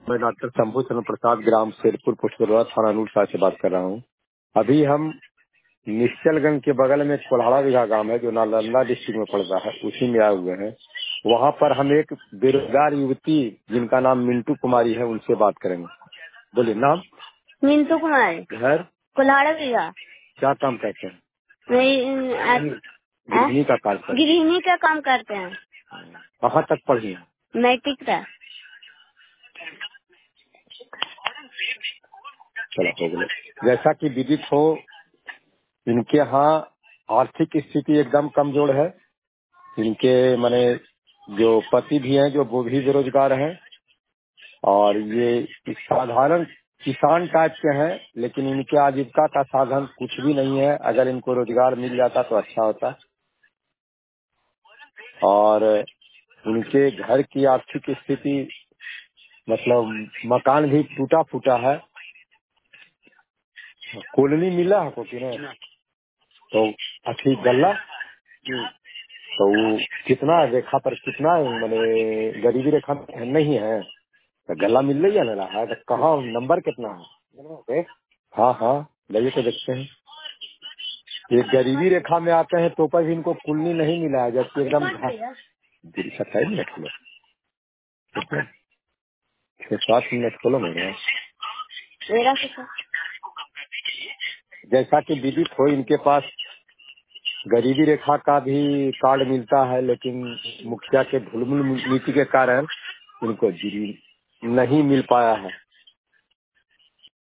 मैं डॉक्टर शंभू चंद्र प्रसाद, ग्राम शेरपुर, पोस्ट बरौदा, थाना नूरशाह से बात कर रहा हूँ। अभी हम निश्चलगंज के बगल में कोल्हाड़ा बिघा गांव है जो नालंदा डिस्ट्रिक्ट में पड़ता है, उसी में आए हुए हैं। वहाँ पर हम एक बेरोजगार युवती जिनका नाम मिंटू कुमारी है उनसे बात करेंगे। बोलिए। नाम? मिंटू कुमारी। घर? कोल्हाड़ा बिघा। क्या काम करते हैं? गृहिणी का कार्य करते हैं। गृहिणी का काम करते हैं। कहाँ तक पढ़ी है? मैट्रिक का। चलो हो गया। जैसा कि विदित हो, इनके यहाँ आर्थिक स्थिति एकदम कमजोर है। इनके माने जो पति भी हैं जो वो भी बेरोजगार हैं, और ये साधारण किसान टाइप के हैं, लेकिन इनके आजीविका का साधन कुछ भी नहीं है। अगर इनको रोजगार मिल जाता तो अच्छा होता। और इनके घर की आर्थिक स्थिति मतलब मकान भी टूटा फूटा है। कॉलोनी मिला है कोई नहीं तो अच्छी गल्ला। तो वो कितना रेखा पर कितना मैंने गरीबी रेखा में नहीं है तो गला मिल रही है ना रहा है तो कहाँ नंबर कितना है? हाँ हाँ लगे तो देखते हैं। ये गरीबी रेखा में आते हैं तो पर भी इनको कुलनी नहीं मिला है, जबकि एकदम 27 मिनट खोलो, 6-7 मिनट खोलो मेरे। जैसा कि विदित हो, इनके पास गरीबी रेखा का भी कार्ड मिलता है, लेकिन मुखिया के ढुलमुल नीति के कारण इनको नहीं मिल पाया है।